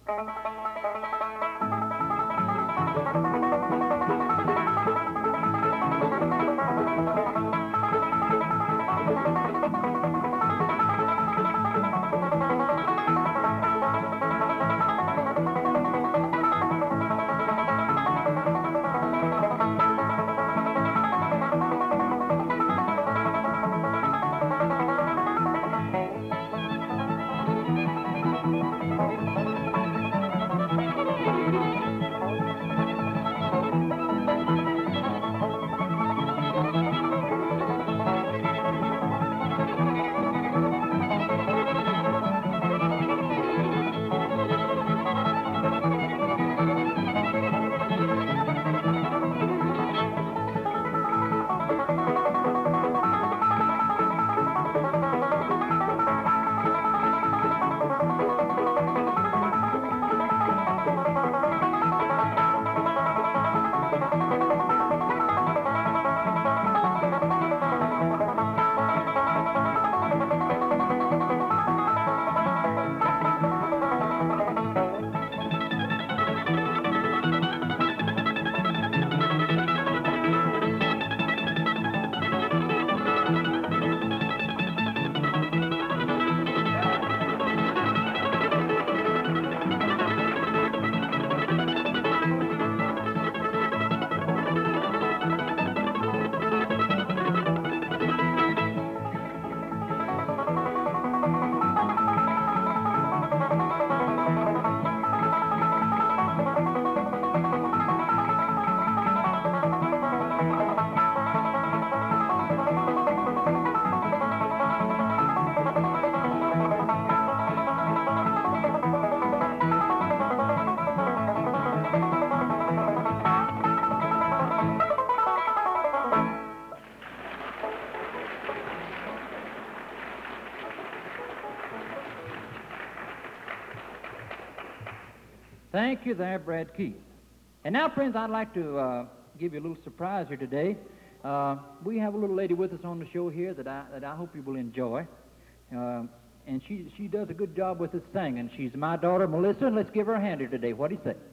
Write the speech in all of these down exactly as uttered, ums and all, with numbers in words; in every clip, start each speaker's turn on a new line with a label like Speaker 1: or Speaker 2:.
Speaker 1: Thank you there, Brad Keith. And now, friends, I'd like to uh, give you a little surprise here today. Uh, we have a little lady with us on the show here that I, that I hope you will enjoy. Uh, and she, she does a good job with this singing. She's my daughter, Melissa, and let's give her a hand here today. What do you say?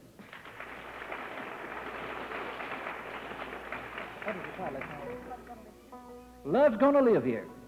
Speaker 1: What is the title? Love's Gonna Live Here.